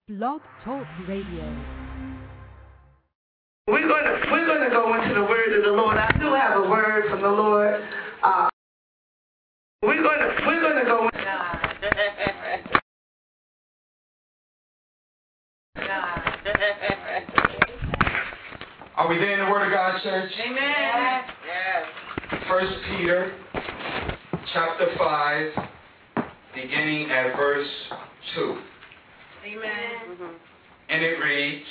Blog Talk Radio. We're going to go into the word of the Lord. I do have a word from the Lord. We're going to go. Are we there in the Word of God, church? Amen. Yes. 1 Peter, chapter 5, beginning at verse 2. Amen. And it reads,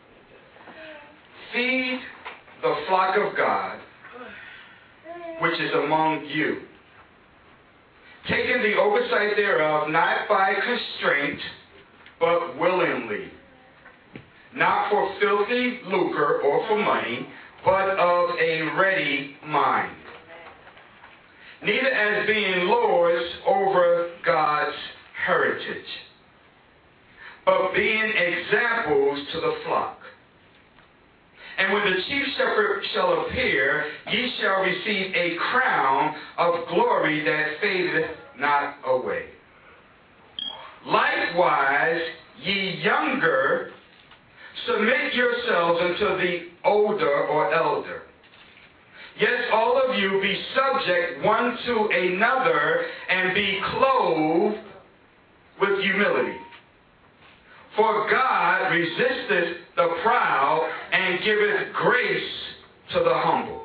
"Feed the flock of God, which is among you, taking the oversight thereof, not by constraint, but willingly, not for filthy lucre or for money, but of a ready mind, neither as being lords over God's heritage, but being examples to the flock. And when the chief shepherd shall appear, ye shall receive a crown of glory that fadeth not away. Likewise, ye younger, submit yourselves unto the older or elder. Yes, all of you be subject one to another, and be clothed with humility. For God resisteth the proud, and giveth grace to the humble.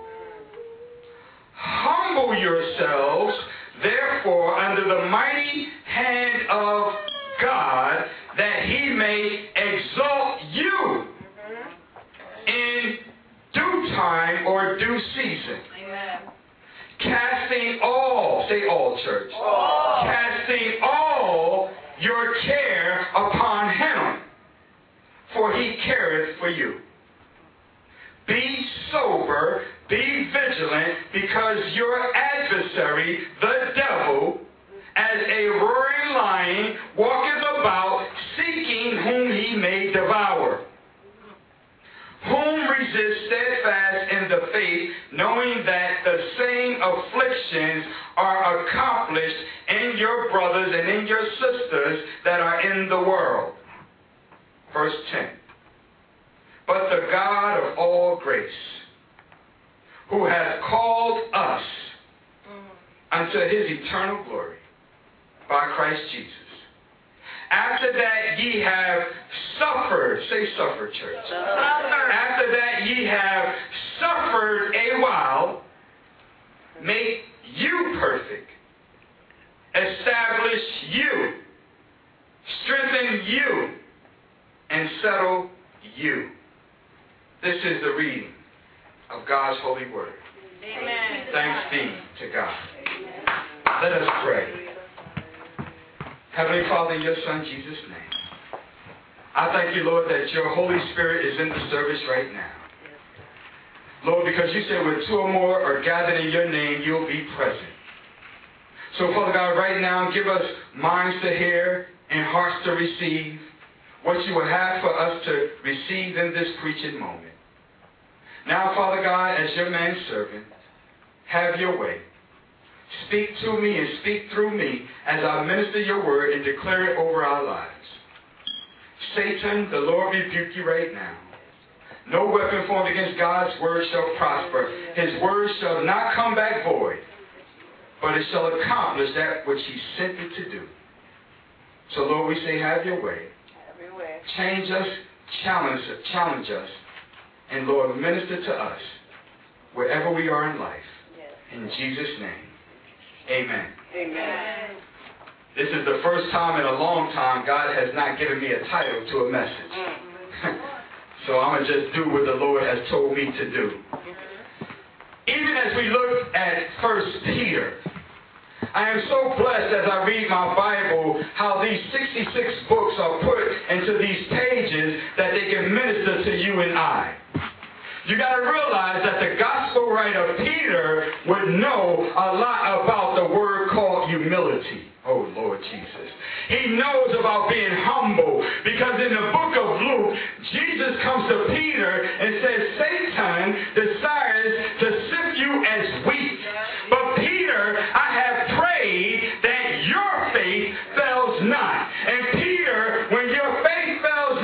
Humble yourselves, therefore, under the mighty hand of God, that he may exalt you in due time or due season. Amen. Casting all, say all, church, all. Casting all your care upon him, for he careth for you. Be sober, be vigilant, because your adversary, the devil, as a roaring lion, walketh about, seeking whom he may devour. Whom resist steadfast in the faith, knowing that the same afflictions are accomplished in your brothers and in your sisters that are in the world. Verse 10. But the God of all grace, who hath called us unto his eternal glory by Christ Jesus, after that ye have suffered, say suffered, church. Suffered. After that ye have suffered a while, make you perfect, establish you, strengthen you, and settle you. This is the reading of God's holy word. Amen. Thanks be to God. Let us pray. Heavenly Father, in your Son, Jesus' name, I thank you, Lord, that your Holy Spirit is in the service right now. Lord, because you said where two or more are gathered in your name, you'll be present. So, Father God, right now, give us minds to hear and hearts to receive what you would have for us to receive in this preaching moment. Now, Father God, as your manservant, have your way. Speak to me and speak through me as I minister your word and declare it over our lives. Satan, the Lord rebuke you right now. No weapon formed against God's word shall prosper. His word shall not come back void, but it shall accomplish that which he sent it to do. So, Lord, we say, have your way. Change us, challenge us, and Lord, minister to us wherever we are in life. In Jesus' name, amen. Amen. This is the first time in a long time God has not given me a title to a message. So I'm going to just do what the Lord has told me to do. Even as we look at 1 Peter, I am so blessed as I read my Bible how these 66 books are put into these pages that they can minister to you and I. You got to realize that the gospel writer Peter would know a lot about the word called humility. Oh, Lord Jesus. He knows about being humble because in the book of Luke, Jesus comes to Peter and says, Satan desires to sift you as wheat. But Peter, I have prayed that your faith fails not. And Peter, when your faith fails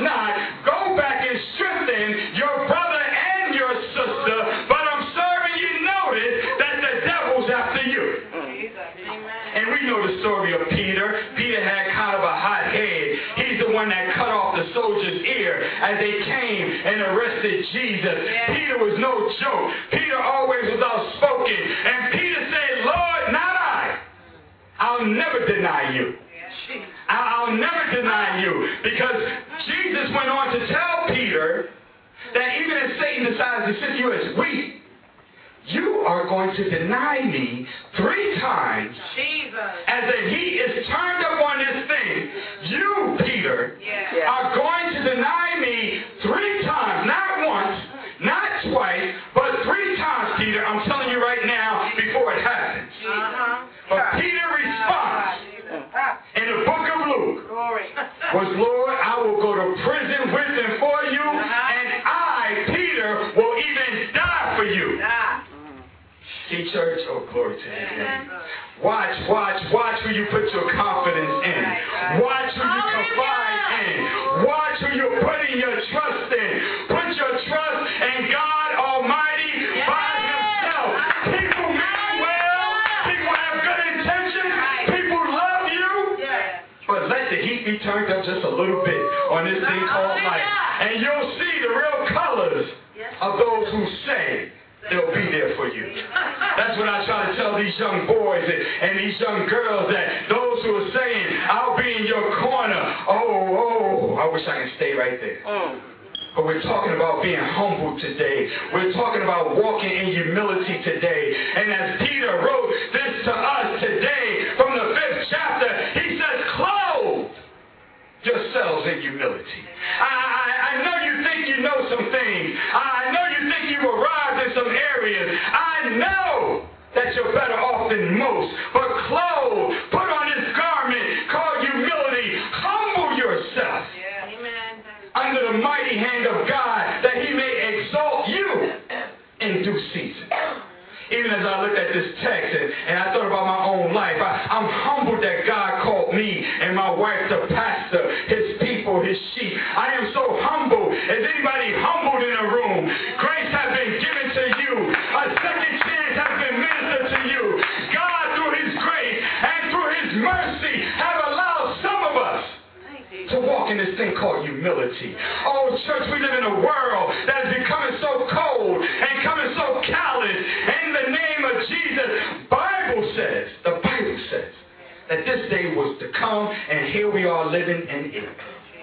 one that cut off the soldier's ear as they came and arrested Jesus. Peter was no joke. Peter always was outspoken. And Peter said, Lord, not I. I'll never deny you. I'll never deny you. Because Jesus went on to tell Peter that even if Satan decides to sift you as wheat, you are going to deny me 3 times. Jesus. As if he is turned up on this thing. You, Peter, are going to deny me 3 times. Not once, not twice, but 3 times, Peter. I'm telling you right now before it happens. But Peter responds in the book of Luke was, Lord, I will go to prison with and for you, and I, Peter, will even die for you. See, church, oh, glory to his name. Watch who you put your confidence in. Watch who you confide in. Watch who you're putting your trust in. Put your trust in God Almighty by himself. People mean well. People have good intentions. People love you. But let the heat be turned up just a little bit on this thing called life. And you'll see the real colors of those who say they'll be there for you. That's what I try to tell these young boys and these young girls, that those who are saying, I'll be in your corner. Oh, I wish I could stay right there. But we're talking about being humble today. We're talking about walking in humility today. And as Peter wrote this to us today from the 5th chapter, he says, clothe yourselves in humility. I know you think you know some things. I know you think you've arrived in some areas. I know that you're better off than most. But clothe, put on this garment called humility. Humble yourself under the mighty hand of God, that he may exalt you in due season. Even as I looked at this text and I thought about my own life, I'm humbled that God called me and my wife to pastor his people, his sheep. I am so humble. Is anybody humbled in the room? Grace has been given to you. A second chance has been ministered to you. God, through his grace and through his mercy, have allowed some of us to walk in this thing called humility. Oh, church, we live in a world that is becoming so cold and becoming so callous. In the name of Jesus, the Bible says that this day was to come, and here we are living in it.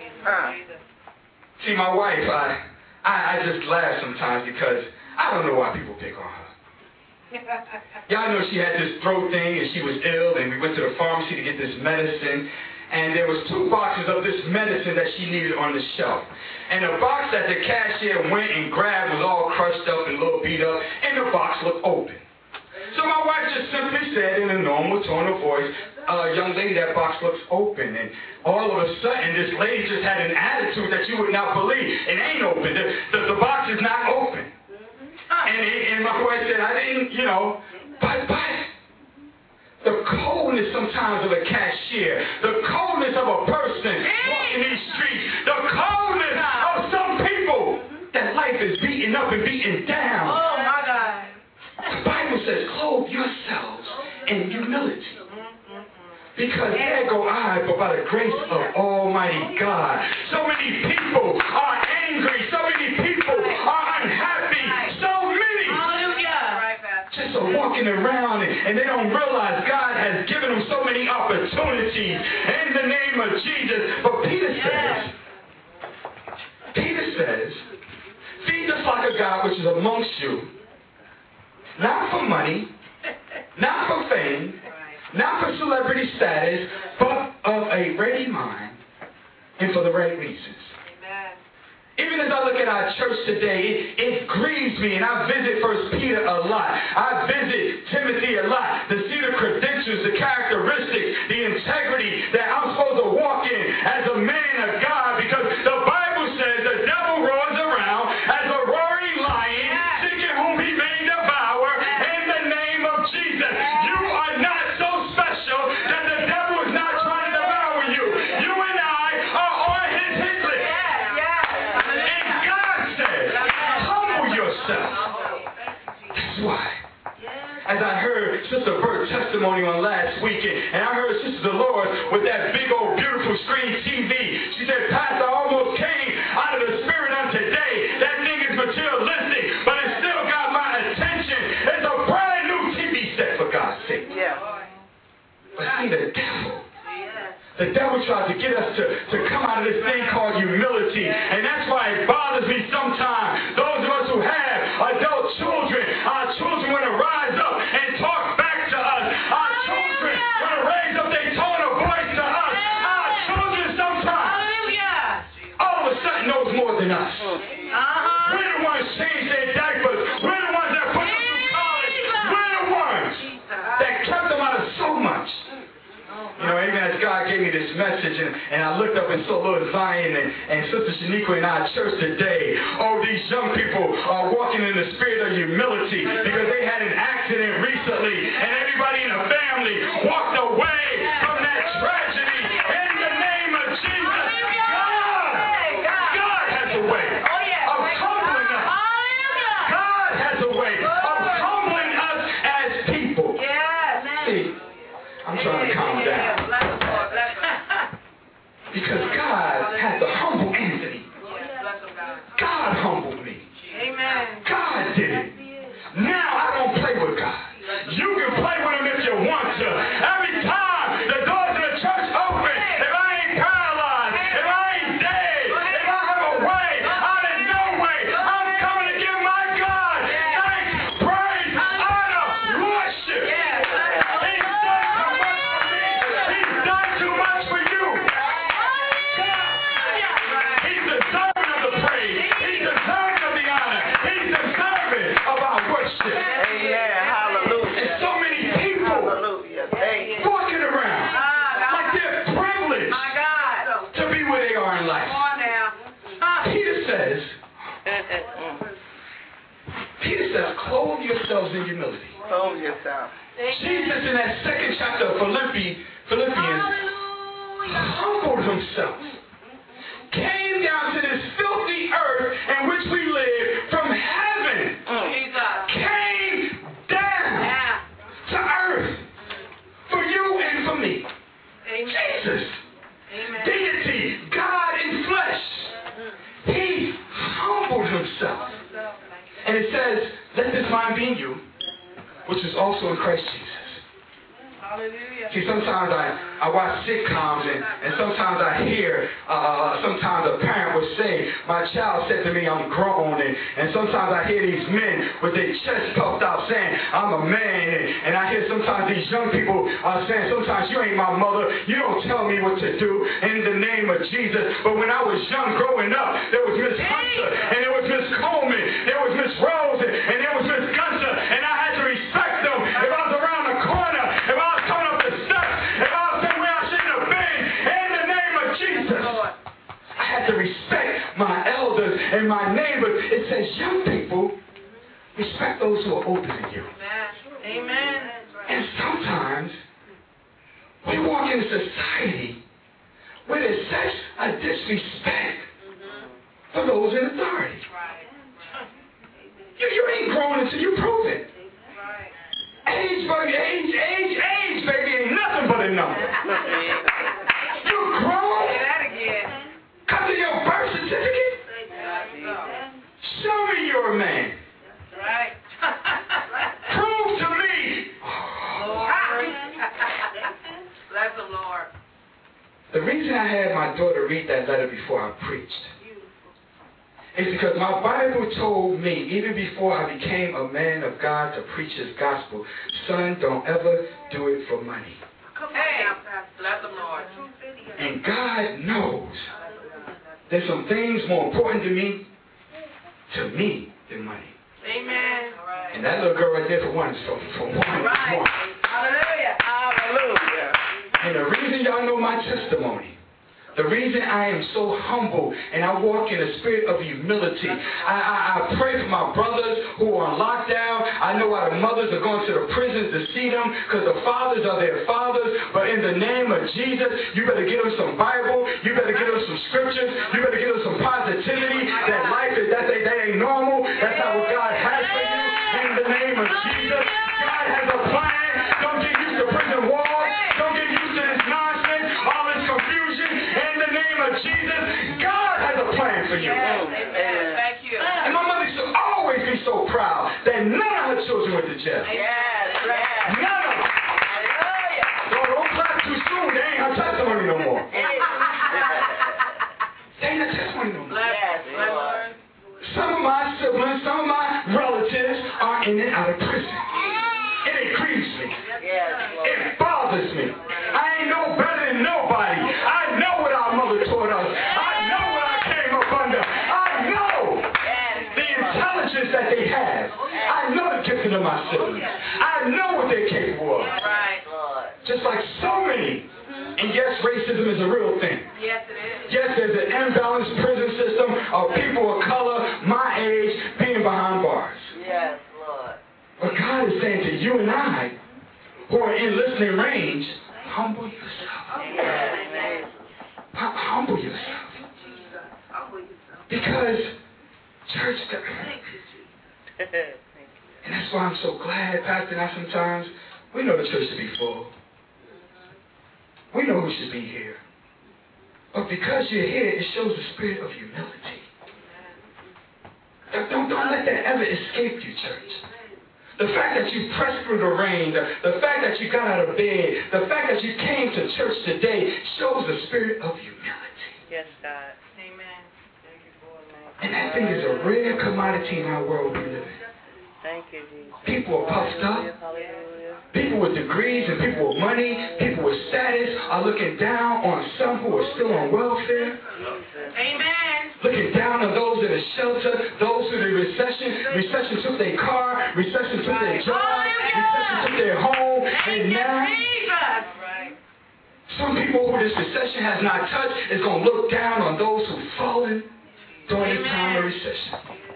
See, my wife, I just laugh sometimes because I don't know why people pick on her. Y'all know she had this throat thing and she was ill, and we went to the pharmacy to get this medicine. And there was 2 boxes of this medicine that she needed on the shelf. And the box that the cashier went and grabbed was all crushed up and a little beat up, and the box looked open. So my wife just simply said in a normal tone of voice, young lady, that box looks open. And all of a sudden, this lady just had an attitude that you would not believe. It ain't open. The box is not open. And my wife said, I didn't, but the coldness sometimes of a cashier, the coldness of a person walking these streets, the coldness of some people that life is beating up and beating down. Oh, my God. The Bible says, clothe yourselves in humility. Because there go I, but by the grace of Almighty God. So many people are angry. So many people are unhappy. So many just are walking around and they don't realize God has given them so many opportunities in the name of Jesus. But Peter says, feed the flock of God which is amongst you, not for money, not for fame, not for celebrity status, but of a ready mind and for the right reasons. Even as I look at our church today, it grieves me, and I visit 1 Peter a lot. I visit Timothy a lot to see the credentials, the characteristics, the integrity that I'm supposed to walk in as a man of God, because the Bible says the devil roars around as a roaring lion, seeking whom he may devour in the name of Jesus. You are not so special that the devil is not trying to devour you. You and I are on his hit list. That's why. As I heard Sister Bert's testimony on last last weekend, and I heard Sister Dolores with that big old beautiful screen TV. She said, Pastor, I almost came out of the spirit on today. That thing is materialistic, but it still got my attention. It's a brand new TV set, for God's sake. Yeah. But see, the devil tries to get us to come out of this thing called humility. And that's why it bothers me sometimes. Those of us who have adult children, our children want to rise up and talk back to us. Our children want to raise up their tone of voice to us. Our children sometimes, all of a sudden, knows more than us. We're the ones change their diapers. We're the ones that put them through college. We're the ones that kept them out of so much. You know, even as God gave me this message, and I looked up and saw Lord Zion and Sister Shaniqua in our church today. Oh, these young people are walking in the spirit of humility because they had an accident recently, and everybody in the family walked away from that tragedy. In the name of Jesus, God has a way of humbling us. God has a way of humbling us as people. See, I'm trying to calm down. Because God had to humble Anthony. God humbled me. God did it. Now I don't play with God. You can play with him if you want to. Every time the doors of the church open, if I ain't paralyzed, if I ain't dead, if I have a way out of no way, I'm coming to give my God thanks, praise, honor, worship. He's done too much for me. He's done too much for you. He's deserving of the praise. He's deserving of the honor. He's deserving of our worship. And so many people walking around like they're privileged to be where they are in life. Peter says, clothe yourselves in humility. Jesus in that second chapter of Philippians humbled himself. Came down to this filthy earth in which we live from heaven. Came down to earth for you and for me. Jesus, deity, God in flesh. He humbled himself. And it says, let this mind be in you, which is also in Christ Jesus. See, sometimes I watch sitcoms and sometimes I hear, sometimes a parent would say, my child said to me, I'm grown. And sometimes I hear these men with their chest puffed out saying, I'm a man. And I hear sometimes these young people are saying, sometimes you ain't my mother. You don't tell me what to do in the name of Jesus. But when I was young growing up, there was Miss Hunter and there was Miss Coleman, there was Miss Rose and there was Miss Gunter. And I had to respect them. If I was around the corner, if I was coming up the steps, if I was somewhere I shouldn't have been, in the name of Jesus, I had to respect my elders and my neighbors. It says, young people, respect those who are older than you. Amen. And sometimes we walk in a society where there's such a disrespect for those in authority. You ain't grown until you prove it. Age, baby, ain't nothing but a number. You grown? Come to your birth certificate? Show me you're a man. Prove to me. Bless the Lord. The reason I had my daughter read that letter before I preached is because my Bible told me, even before I became a man of God to preach his gospel, son, don't ever do it for money. Bless the Lord. And God knows there's some things more important to me than money. Amen. And that little girl right there for one. Hallelujah. And the reason y'all know my testimony, the reason I am so humble and I walk in a spirit of humility, I pray for my brothers who are on lockdown. I know why the mothers are going to the prisons to see them because the fathers are their fathers. But in the name of Jesus, you better give them some Bible. You better give them some scriptures. You better give them some positivity. That life is that ain't normal. That's not what God has for you. In the name of Jesus, God has a plan. Don't get used to prison walls. in you. Thank you. And my mother used to always be so proud that none of her children went to jail. None of them. Don't clap too soon. They ain't her testimony no more. They ain't her testimony no more. Some of my siblings, some of my relatives are in and out of prison. And it grieves me. It bothers me. I ain't no better than nobody. I know what our mother taught us. I know what I came up under. I know the intelligence that they have. I know the gifting of my siblings. I know what they're capable of. Just like so many. And yes, racism is a real thing. Yes, it is. Yes, there's an imbalanced prison system of people of color, my age, being behind bars. Yes, Lord. But God is saying to you and I, who are in listening range, humble yourself. Yes. Humble yourself. Because church, and that's why I'm so glad, Pastor, now sometimes we know the church should be full. We know who should be here. But because you're here, it shows the spirit of humility. Don't let that ever escape you, church. The fact that you pressed through the rain, the fact that you got out of bed, the fact that you came to church today shows the spirit of humility. Yes, God. Amen. And that thing is a rare commodity in our world we live in. Thank you, Jesus. People are puffed up. Hallelujah. People with degrees and people with money, people with status are looking down on some who are still on welfare. Amen. Looking down on those in the shelter, those through the recession took their car, recession took their job, recession took their home, and now some people who this recession has not touched is going to look down on those who've fallen during the time of recession.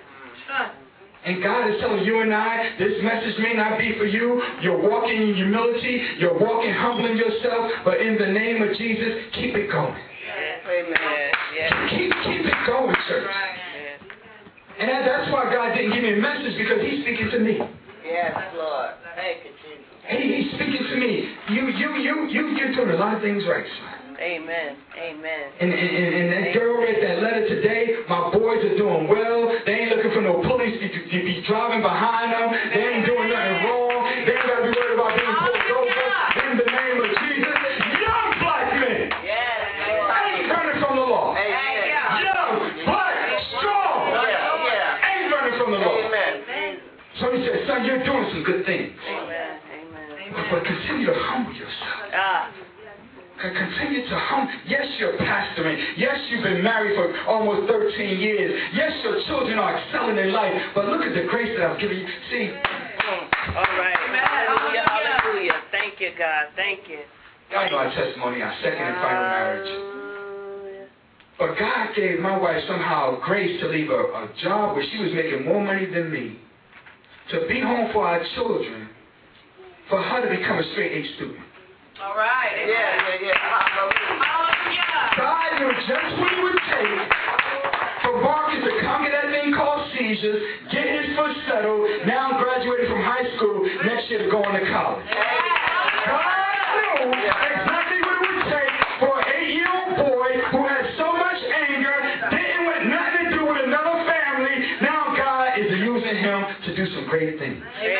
And God is telling you and I, this message may not be for you. You're walking in humility. You're walking humbling yourself. But in the name of Jesus, keep it going. Amen. Yes. Keep it going, church. Yes. And that's why God didn't give me a message, because He's speaking to me. Yes, Lord. Thank you, Jesus. He's speaking to me. You're doing a lot of things right, son. Amen. Amen. And that girl read that letter today. My boys are doing well. They ain't looking for no police to be driving behind them. They ain't doing nothing wrong. They ain't got to be worried about being pulled over. In the name of Jesus, young black men. Yes. Ain't running from the law. Young, black, strong. Ain't running from the law. Amen. So he said, son, you're doing some good things. Amen. Amen. But continue to humble yourself. Continue to humble. Yes, you're pastoring. Yes, you've been married for almost 13 years. Yes, your children are excelling in life. But look at the grace that I've given you. See? All right. Hallelujah. Hallelujah. Thank you, God. Thank you. I know our testimony, our second and final marriage. But God gave my wife somehow grace to leave a job where she was making more money than me, to be home for our children, for her to become a straight A student. All right. Yeah. Hallelujah. God knew just what it would take for Marcus to come get that thing called seizures, get his foot settled, now graduated from high school, next year to go into college. God knew exactly what it would take for an 8-year-old boy who had so much anger, didn't want nothing to do with another family. Now God is using him to do some great things.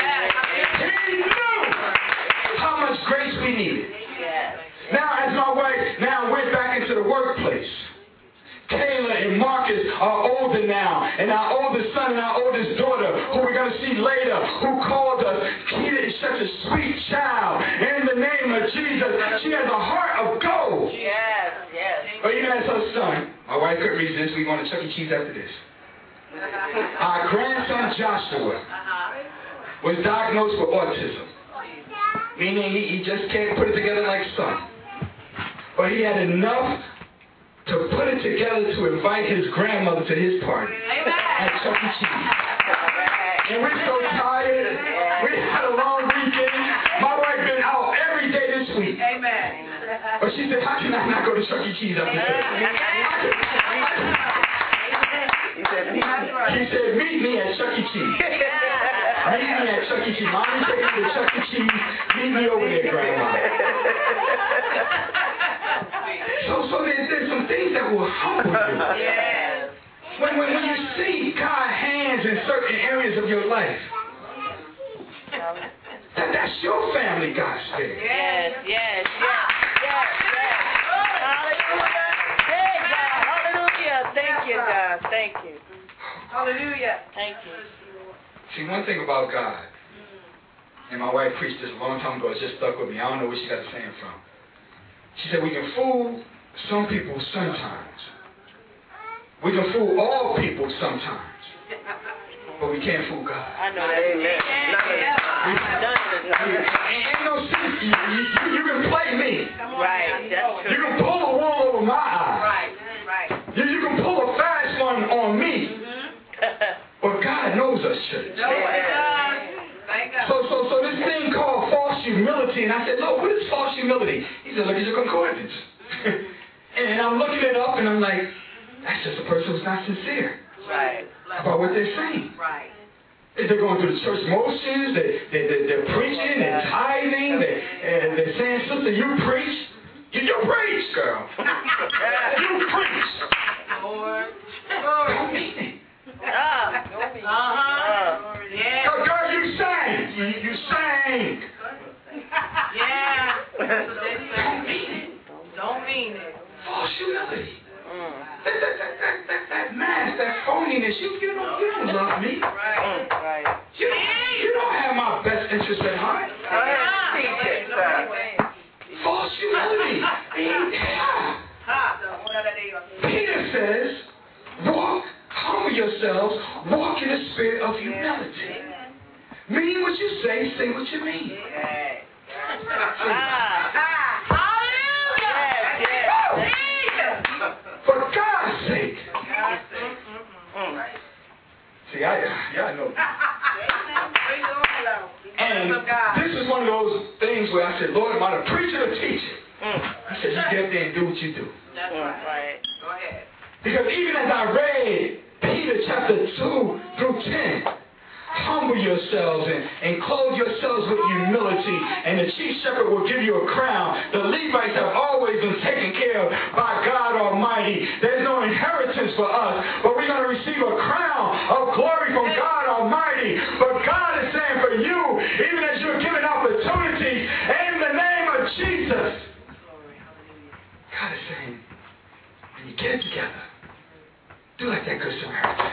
He knew how much grace we needed. Now, as my wife now went back into the workplace, Kayla and Marcus are older now, and our oldest son and our oldest daughter, who we're going to see later, who called us, Keita is such a sweet child. In the name of Jesus, she has a heart of gold. Yes. But even as her son, my wife couldn't resist. We going to Chuck E. Cheese after this. Our grandson Joshua was diagnosed with autism, meaning he just can't put it together like son. But he had enough to put it together to invite his grandmother to his party at Chuck E. Cheese. And we're so tired. We had a long weekend. My wife been out every day this week. But she said, how can I not go to Chuck E. Cheese after this? He said, meet me at Chuck E. Cheese. Meet me at Chuck E. Cheese. Mommy, take me to Chuck E. Cheese. Meet me over there, Grandma. So there's some things that will humble you. When you see God's hands in certain areas of your life, that's your family, God spared. Yes. Hallelujah. Thank you, God. Thank you. Hallelujah. Thank you. See, one thing about God, and my wife preached this a long time ago, it's just stuck with me. I don't know where she got the saying from. She said, we can fool some people sometimes. We can fool all people sometimes. But we can't fool God. I know that. Amen. Ain't no sense. You can play me. Right. That's true. You can pull a wool over my eye. Right. You can pull a fast one on me. But God knows us, church. So this thing called false humility, and I said, Lord, what is false humility? He said, look at your concordance. And I'm looking it up, and I'm like, that's just a person who's not sincere about what they're saying. Right. They're going through the church motions, they're preaching, they're tithing, they're saying, sister, you preach. You preach, girl. You preach. Lord. Don't mean it. Yeah. Girl, you sang. You sang. Yeah. Don't mean it. Don't mean it. False humility. That mask, that phoniness, you don't love me. Right. You don't have my best interest at heart. False humility. Peter says, humble yourselves, walk in the spirit of humility. Mean what you say what you mean. For God's sake. See, I know. And this is one of those things where I said, Lord, am I the preacher or teacher? He said, you get up there and do what you do. That's right. Go ahead. Because even as I read Peter chapter 2 through 10, humble yourselves and clothe yourselves with humility, and the chief shepherd will give you a crown. The Levites have always been taken care of by God Almighty. There's no inheritance for us, but we're going to receive a crown of glory from God Almighty. But God is saying for you, even as you're given opportunities in the name of Jesus, God is saying, when you get it together, do like that good Samaritan.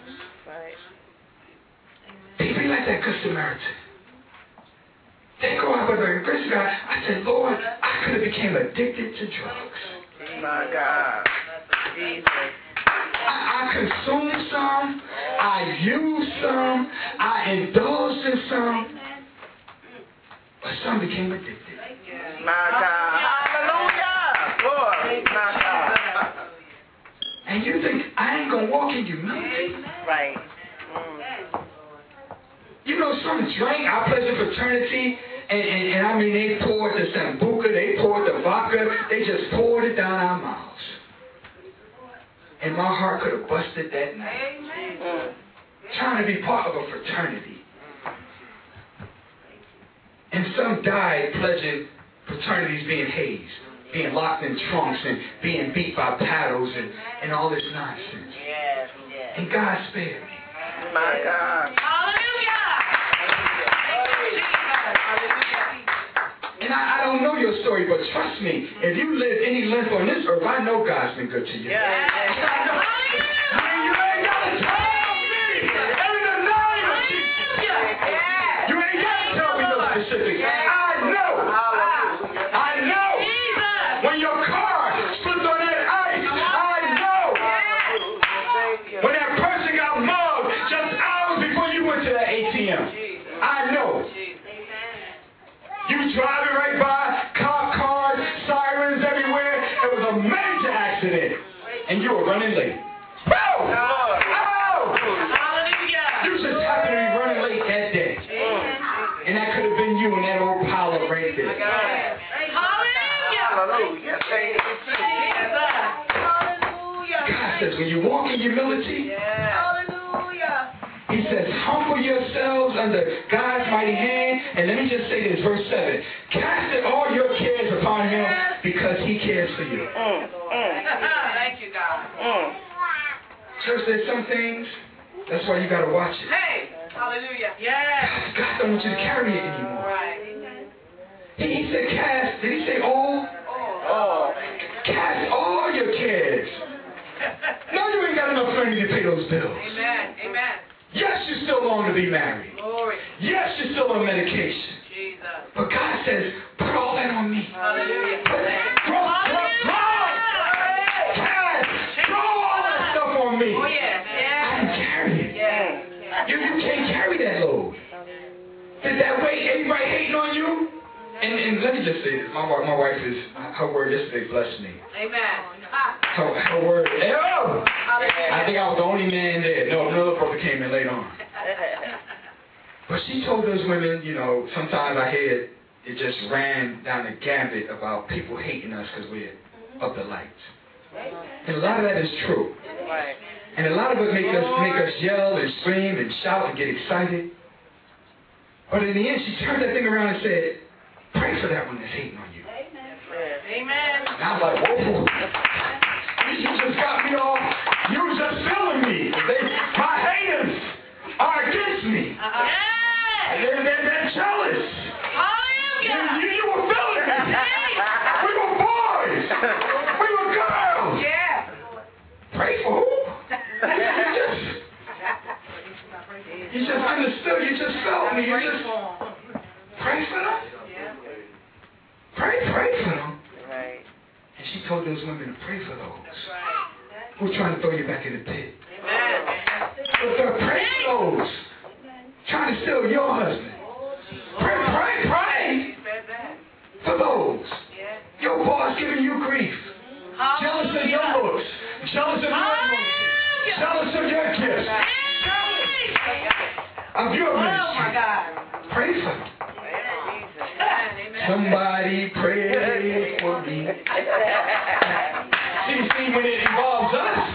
Be like that good Samaritan. They go out with the grace of God. I said, Lord, I could have became addicted to drugs. My God. Jesus. I consumed some. I used some. I indulged in some. But some became addicted. My God. Hallelujah. Lord. My God. And you think I ain't going to walk in humility? Right. You know, some drink, our pleasure fraternity, and I mean, they poured the Sambuca, they poured the vodka, they just poured it down our mouths. And my heart could have busted that night. Trying to be part of a fraternity. And some died pledging fraternities being hazed, being locked in trunks, and being beat by paddles, and all this nonsense. Yes. And God spared me. My God. And I don't know your story, but trust me, if you live any length on this earth, I know God's been good to you. Yeah. I mean, you ain't got to tell me in the name of Jesus. You ain't got to tell me no specifics. I know. When your car slipped on that ice, I know. When that person got mugged just hours before you went to that ATM, I know. You driving right by, cop cars, sirens everywhere. It was a major accident, and you were running late. Oh! You just happened to be running late that day, and that could have been you in that old pile of right there. God says, when you walk in humility, He says, humble yourselves under God's mighty hand. And let me just say this, verse 7. Cast all your cares upon Him because He cares for you. Thank you, God. Church, there's some things, that's why you got to watch it. Hey! Hallelujah. Yes. God don't want you to carry it anymore. Right. He said cast, did he say all? Oh. Cast all your cares. No, you ain't got enough money to pay those bills. Amen. Amen. Yes, you still long to be married. Glory. Yes, you're still on medication. Jesus. But God says, put all that on me. Hallelujah. Throw all that stuff on me. Oh, yes. I can carry it. Yes. You can't carry that load. Did that weight, everybody hating on you? And let me just say this. My wife is, her word yesterday blessed me. Amen. Her word, I think I was the only man there. No, another brother came in later on. But she told those women, you know, sometimes I hear it just ran down the gambit about people hating us because we're of the light. And a lot of that is true. Right. And a lot of it make us yell and scream and shout and get excited. But in the end, she turned that thing around and said, pray for that one that's hating on you. Amen. And I was like, whoa. You just got me all, you was just feeling me. My haters are against me. They're jealous. Hallelujah. You were feeling me. We were boys. We were girls. Yeah. Pray for who? You just understood. You just felt me. You just pray for them. Pray for them. Right. And she told those women to pray for those Right. who are trying to throw you back in the pit. Amen. But pray for those trying to steal your husband. Pray for those. Your boss giving you grief. Jealous of your looks. Jealous of your emotions. Jealous of your gifts. Of your ministry. Oh my God. Pray for them. Amen. Somebody pray for me. See, when it involves us.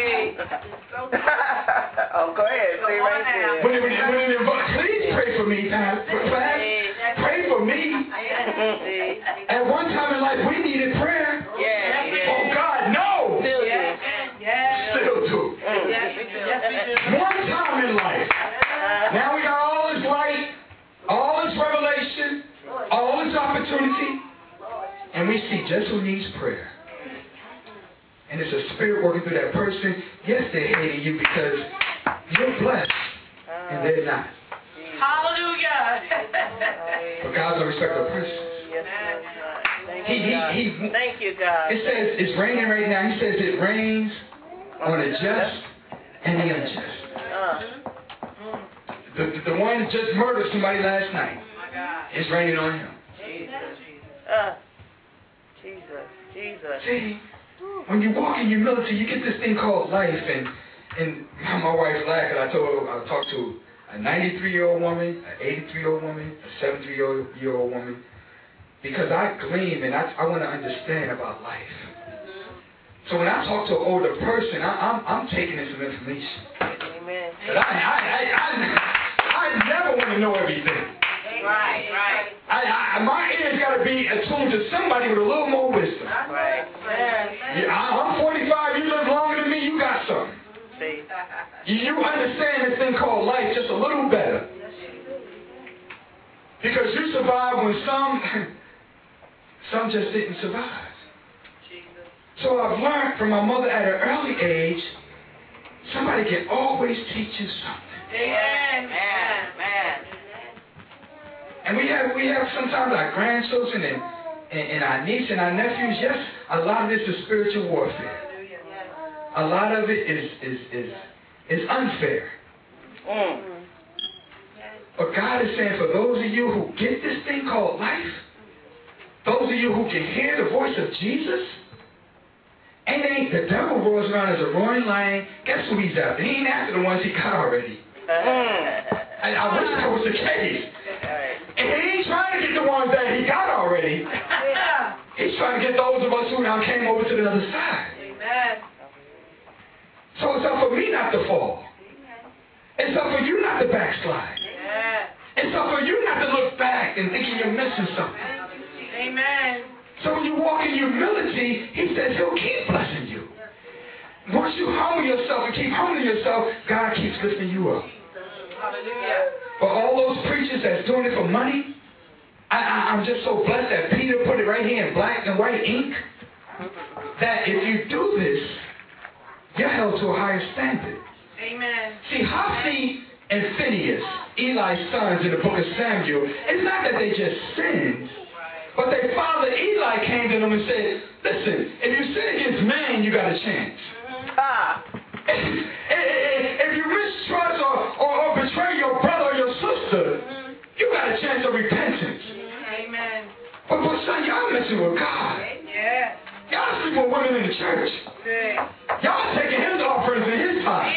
Oh, go ahead. Say right there. When it involves, please pray for me, Pastor. Pray for me. At one time in life, we needed prayer. Oh, God, no. Still do. One time in life. Now we got all this light, all this revelation, all this opportunity, and we see just who needs prayer. And it's a spirit working through that person. Yes, they're hating you because you're blessed, and they're not. Hallelujah. But God's no respecter of persons. Thank you, God. It says it's raining right now. He says it rains on the just and the unjust. The one that just murdered somebody last night. It's raining on him. Jesus. See, when you walk in humility, you get this thing called life. And my wife laughed, and I talked to a 93-year-old woman, an 83-year-old woman, a 73-year-old woman, because I glean and I want to understand about life. So when I talk to an older person, I'm taking in some information. Amen. But I never want to know everything. Right. My ears got to be attuned to somebody with a little more wisdom. Right. Yeah, I'm 45. You live longer than me. You got something. You understand this thing called life just a little better. Because you survived when some just didn't survive. So I've learned from my mother at an early age, somebody can always teach you something. Amen. And we have sometimes our grandchildren and our niece and our nephews. Yes, a lot of this is spiritual warfare. A lot of it is unfair. But God is saying, for those of you who get this thing called life, those of you who can hear the voice of Jesus, ain't the devil rolls around as a roaring lion. Guess who he's after? He ain't after the ones he got already. And I wish that was the case. And he ain't trying to get the ones that he got already. He's trying to get those of us who now came over to the other side. So it's up for me not to fall. It's up for you not to backslide. It's up for you not to look back and thinking you're missing something. Amen. So when you walk in humility, he says he'll keep blessing you. once you humble yourself and keep humbling yourself, God keeps lifting you up. Hallelujah. But all those preachers that's doing it for money, I'm just so blessed that Peter put it right here in black and white ink, that if you do this, you're held to a higher standard. Amen. See, Hophni and Phinehas, Eli's sons in the book of Samuel, it's not that they just sinned, but their father Eli came to them and said, listen, if you sin against man, you got a chance. If you mistrust or betray your brother or your sister, you got a chance of repentance. Amen. But son, y'all messing with God. Yeah. Y'all sleep with women in the church. Y'all taking his offerings in his time.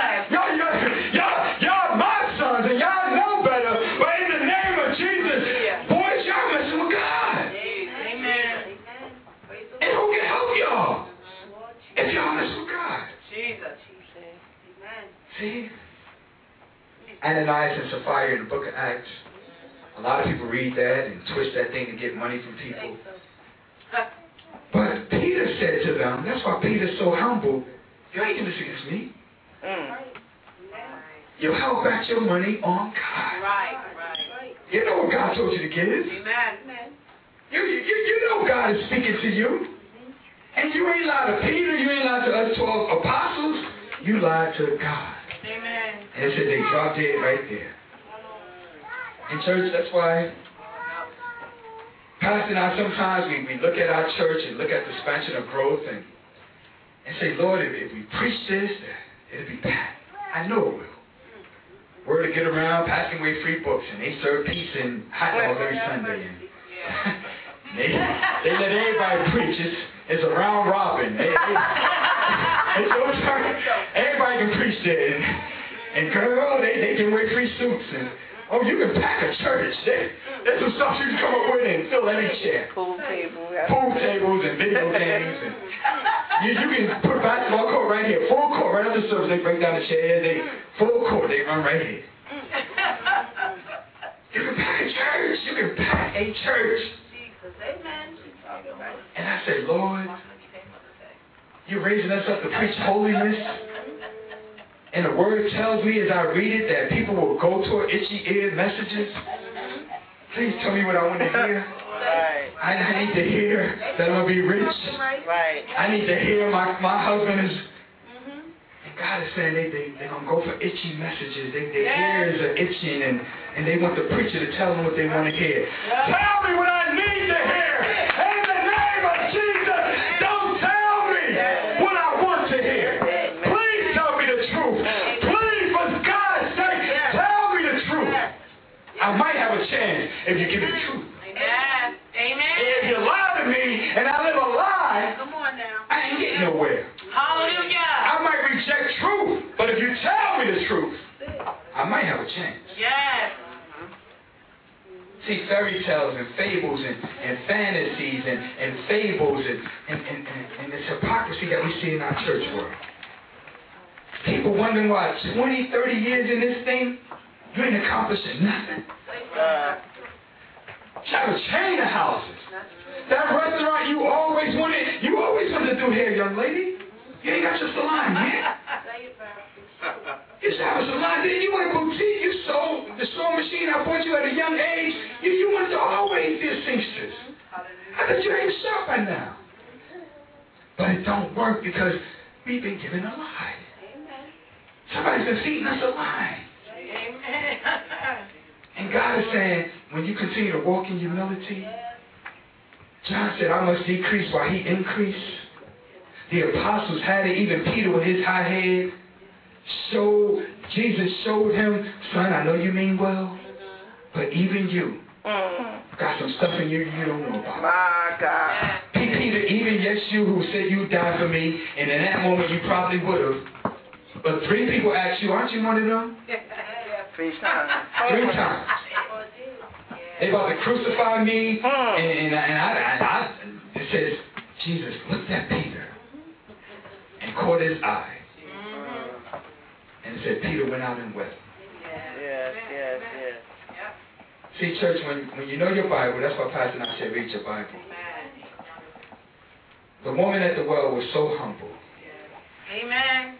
Y'all my sons, and y'all know better. But in the name of Jesus, boys, y'all messing with God. Amen. And who can help y'all if y'all mess with God? Jesus. See? Ananias and Sapphira in the book of Acts. A lot of people read that and twist that thing to get money from people. But Peter said to them, that's why Peter's so humble, you ain't going to against me. You held back your money on God. Right. You know what God told you to give. Amen. You know God is speaking to you. And you ain't lied to Peter, you ain't lied to us 12 apostles, you lied to God. Amen. And it said they dropped dead right there. In church, that's why Pastor and I sometimes we look at our church and look at the expansion of growth and say, Lord, if we preach this, it'll be packed. I know it will. Word to get around, passing away free books, and they serve pizza and hot dogs every Sunday. And they let everybody preach. It's a round robin. It's your turn. Everybody can preach there. And girl, they give away free suits. And oh, you can pack a church. There's some stuff you can come up with and fill every chair. Pool tables and video games. And you can put a basketball court right here. Full court right after service. They break down the chairs. Full court. They run right here. You can pack a church. You can pack a church. Amen. And I said, Lord, you're raising us up to preach holiness. And the word tells me as I read it that people will go toward itchy-eared messages. Please tell me what I want to hear. Right. I need to hear that I'm going to be rich. Right. I need to hear my husband is... And God is saying they're going to go for itchy messages. Their ears are itching and they want the preacher to tell them what they want to hear. Tell me what I need to hear. In the name of Jesus, don't tell me what I want to hear. Please tell me the truth. Please, for God's sake, tell me the truth. I might have a chance if you give me the truth. Amen. If you lie to me and I live a lie, Come on now. I ain't getting nowhere. Hallelujah. I might reject truth, but if you tell me the truth, I might have a chance. Yes. See, fairy tales and fables and fantasies and fables and this hypocrisy that we see in our church world. People wondering why 20, 30 years in this thing, you ain't accomplishing nothing. You have a chain of houses. That restaurant you always wanted to do hair, young lady. You ain't got your salon yet. You should have a salon. Then you want a boutique. You sold the sewing machine I bought you at a young age. You wanted to always be a seamstress. I bet you ain't shop by now. But it don't work because we've been given a lie. Somebody's been feeding us a lie. And God is saying, when you continue to walk in humility, John said, I must decrease while he increased. The apostles had it, even Peter with his high head. Jesus showed him, son, I know you mean well, but even you got some stuff in you you don't know about. My God. Peter, even yes, you who said you died for me, and in that moment you probably would have. But 3 people asked you, aren't you one of them? 3 times. 3 times. They about to crucify me, and I it says, Jesus looked at Peter and caught his eye. And it said, Peter went out and wept. Yes. See, church, when you know your Bible, that's why Pastor and I said, read your Bible. The woman at the well was so humble. Amen.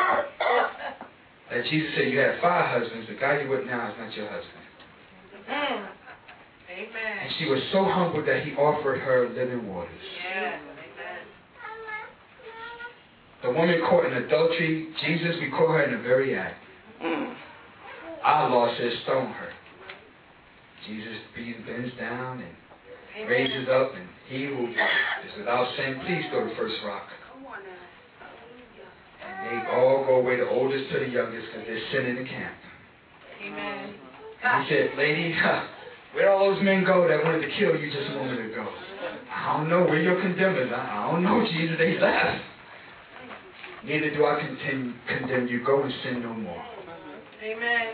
That Jesus said you had 5 husbands. The guy you with now is not your husband. Amen. And she was so humbled that he offered her living waters. Yes. The woman caught in adultery, Jesus, we caught her in the very act. Our law says stone her. Jesus bends down and raises up, and he who is without sin, please go to the first rock. And they all go away, the oldest to the youngest, because there's sin in the camp. Amen. And he said, lady, where all those men go that wanted to kill you just a moment ago? I don't know. Where your condemners? I don't know, Jesus. They left. Neither do I condemn you. Go and sin no more. Amen.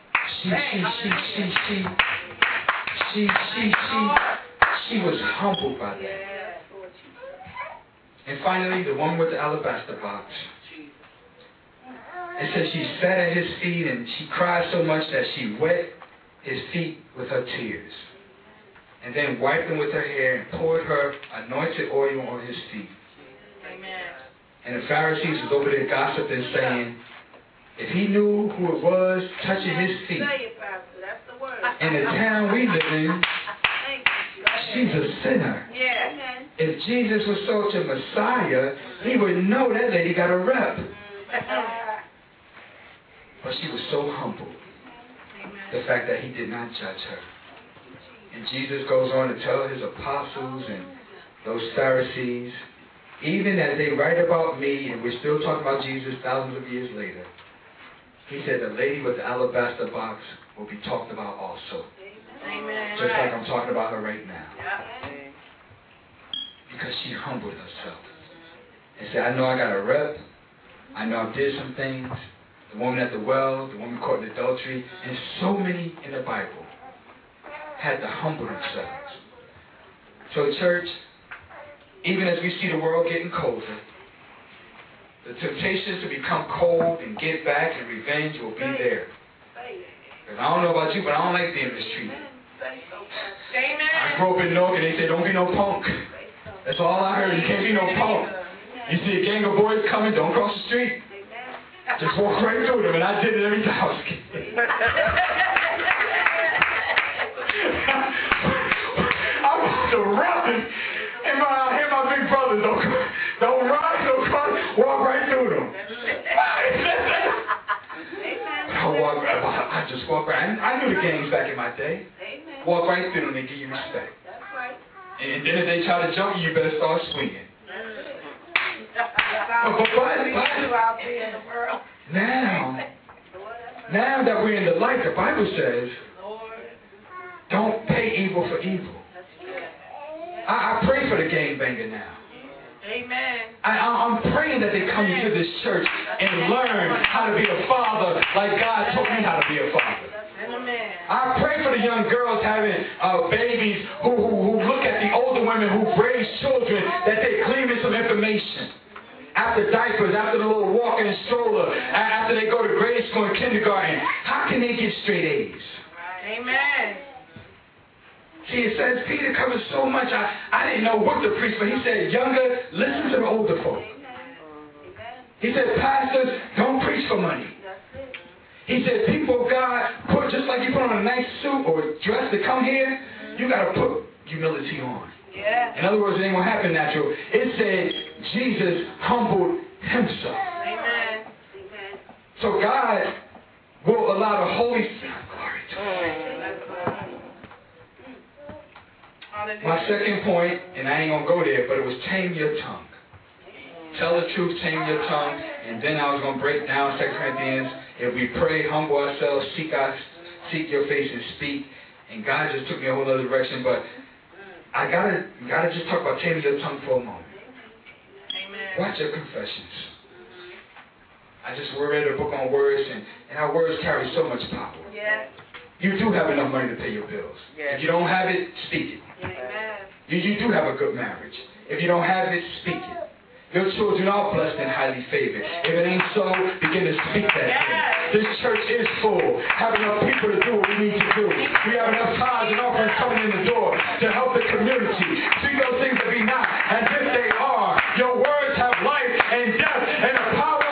She was humbled by that. And finally, the woman with the alabaster box. It says she sat at his feet and she cried so much that she wet his feet with her tears, and then wiped them with her hair and poured her anointed oil on his feet. Amen. And the Pharisees was over there gossiping, saying, if he knew who it was touching his feet in the town we live in, she's a sinner. If Jesus was such a Messiah, he would know that lady got a rep. But she was so humble. The fact that he did not judge her. And Jesus goes on to tell his apostles and those Pharisees, even as they write about me, and we're still talking about Jesus thousands of years later, he said the lady with the alabaster box will be talked about also. Amen. Just like I'm talking about her right now. Because she humbled herself. And said, I know I got a rep. I know I did some things. The woman at the well, the woman caught in adultery, and so many in the Bible had to humble themselves. So church, even as we see the world getting colder, the temptations to become cold and get back and revenge will be there. Because I don't know about you, but I don't like being mistreated. I grew up in North and they said, don't be no punk. That's all I heard. You can't be no punk. You see a gang of boys coming, don't cross the street. Just walk right through them, and I did it every time I was a kid. I was to run, and I hear my big brothers, don't run, don't run, walk right through them. I just walk right. I knew the gangs back in my day. Walk right through them and give you respect. And then if they try to jump you, you better start swinging. Now that we're in the light, the Bible says, don't pay evil for evil. I pray for the gangbanger now. Amen. I'm praying that they come into this church and learn how to be a father like God taught me how to be a father. I pray for the young girls having babies who look at the older women who raise children, that they glean in some information. After diapers, after the little walking stroller, after they go to grade school and kindergarten, how can they get straight A's? Amen. See, it says Peter covers so much. I didn't know what to preach, but he said, younger, listen to the older folk. He said, pastors, don't preach for money. He said, people of God, just like you put on a nice suit or dress to come here, you got to put humility on. Yeah. In other words, it ain't going to happen natural. It said Jesus humbled himself. Amen. So God will allow the Holy Spirit. Glory to God. My second point, and I ain't going to go there, but it was tame your tongue. Tell the truth, tame your tongue. And then I was going to break down 2 Corinthians. If we pray, humble ourselves, seek your face and speak. And God just took me a whole other direction, but I gotta just talk about taming your tongue for a moment. Amen. Watch your confessions. I just read a book on words, and our words carry so much power. Yeah. You do have enough money to pay your bills. Yeah. If you don't have it, speak it. Amen. You do have a good marriage. If you don't have it, speak it. Your children are blessed and highly favored. If it ain't so, begin to speak that thing. This church is full. Have enough people to do what we need to do. We have enough tithes and offerings coming in the door to help the community. Speak those things that be not as if they are. Your words have life and death and the power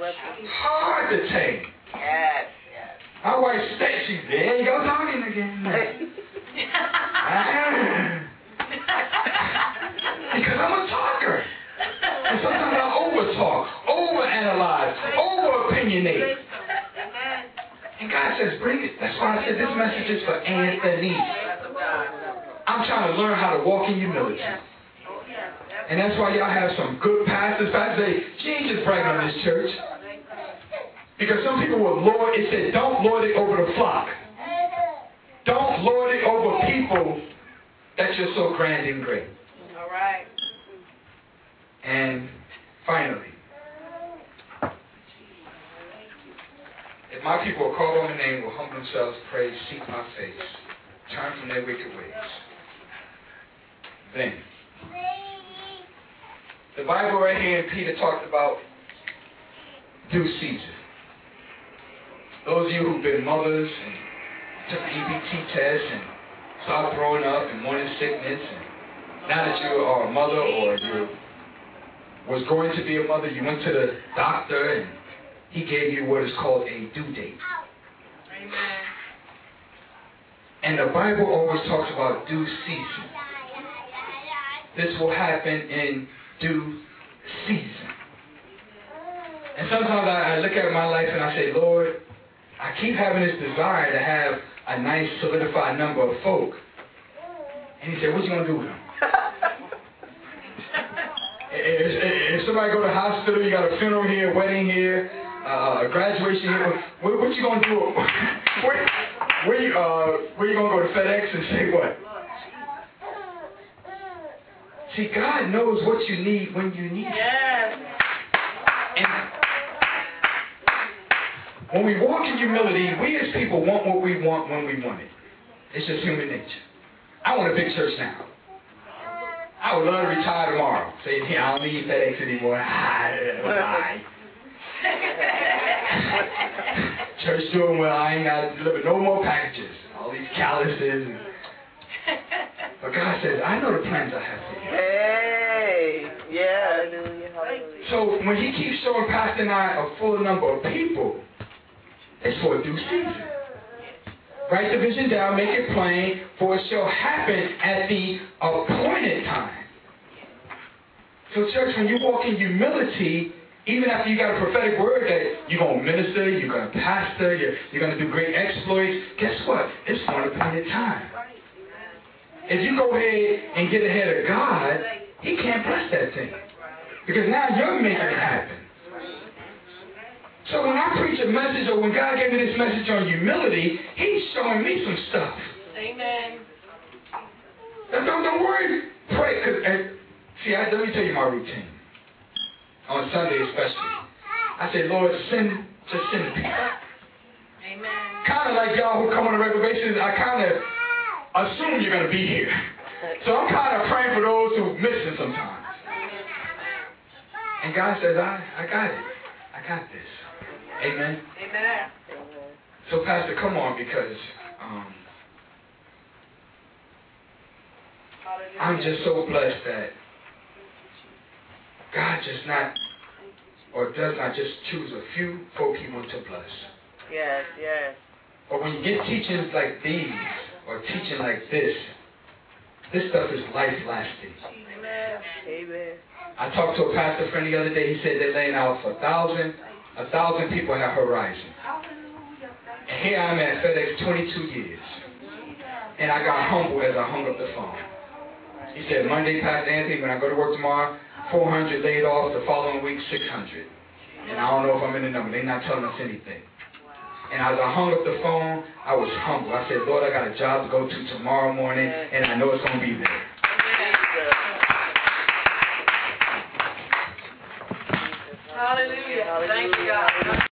Hard to tame. Yes. My wife said, she's there you go talking again. Because I'm a talker. And sometimes I over-talk, over-analyze, over-opinionate. And God says, bring it. That's why I said this message is for Anthony. I'm trying to learn how to walk in humility. And that's why y'all have some good pastors. Pastors say, she ain't just bragging on this church. Because some people will lord, it said, don't lord it over the flock. Don't lord it over people that you're so grand and great. All right. And finally, if my people are called on the name, will humble themselves, pray, seek my face, turn from their wicked ways, then the Bible right here in Peter talked about due season. Those of you who've been mothers and took the EBT test and started throwing up and morning sickness, and now that you are a mother or you was going to be a mother, you went to the doctor and he gave you what is called a due date. Amen. And the Bible always talks about due season. This will happen in due season. And sometimes I look at my life and I say, Lord, I keep having this desire to have a nice solidified number of folk. And he said, what you going to do with them? If somebody go to the hospital, you got a funeral here, a wedding here, a graduation here, what you going to do? Where you going to go to FedEx and say what? See, God knows what you need when you need it. Yes. And when we walk in humility, we as people want what we want when we want it. It's just human nature. I want a big church now. I would love to retire tomorrow. Say, yeah, I don't need FedEx anymore. Bye. Church doing well. I ain't got to deliver no more packages. All these calluses. But God says, I know the plans I have for you. Hey. Yeah. Hallelujah. Hallelujah. So when he keeps showing Pastor and I a full number of people, it's for a due season. Write the vision down, make it plain, for it shall happen at the appointed time. So church, when you walk in humility, even after you got a prophetic word that you're going to minister, you're going to pastor, you're going to do great exploits, guess what? It's for an appointed time. If you go ahead and get ahead of God, he can't bless that thing. Because now you're making it happen. So when I preach a message, or when God gave me this message on humility, he's showing me some stuff. Amen. Don't worry. Pray. Let me tell you my routine. On Sunday especially. I say, Lord, just send people. Amen. Kind of like y'all who come on a regular basis, I kind of assume you're going to be here. So I'm kind of praying for those who miss it sometimes. And God says, I got it. I got this. Amen. Amen. So Pastor, come on, because I'm just so blessed that God just not, or does not just choose a few folk he wants to bless. Yes, yes. But when you get teachings like these, or teaching like this stuff is life-lasting. Amen. Amen. I talked to a pastor friend the other day. He said they're laying out for 1,000 people have Horizon. And here I'm at FedEx 22 years. And I got humble as I hung up the phone. He said, Monday, Pastor Anthony, when I go to work tomorrow, 400 laid off, the following week, 600. And I don't know if I'm in the number. They're not telling us anything. And as I hung up the phone, I was humble. I said, Lord, I got a job to go to tomorrow morning, and I know it's going to be there. Hallelujah. Thank you, God.